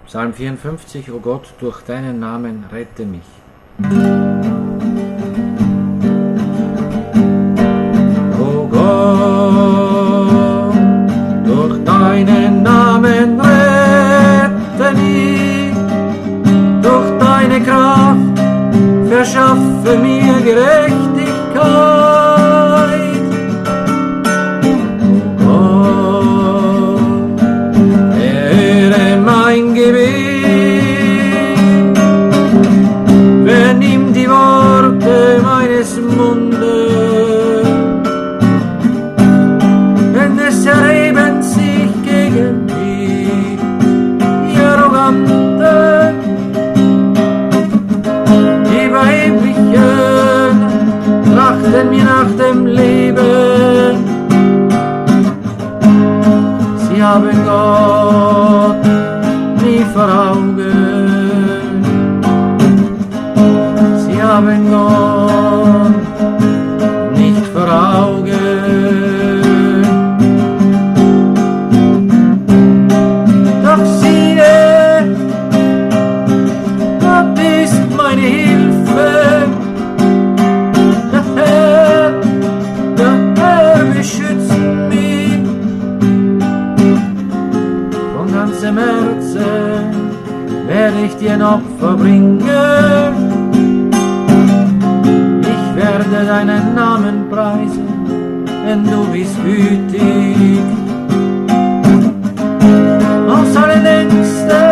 Psalm 54, O Gott, durch deinen Namen rette mich. O Gott, durch deinen Namen rette mich, durch deine Kraft verschaffe mir Gerechtigkeit. Mein Gebet, vernimm die Worte meines Mundes, denn es erheben sich gegen mich die Arroganten, die Überheblichen trachten mir nach dem Leben. Sie haben Gott nie vor Augen, sie haben Gott nicht vor Augen. Doch siehe, Gott ist meine Hilfe, der Herr beschützt mich. Von ganzem Herzen werde ich dir ein Opfer bringen. Ich werde deinen Namen preisen, denn du bist gütig. Aus allen Ängsten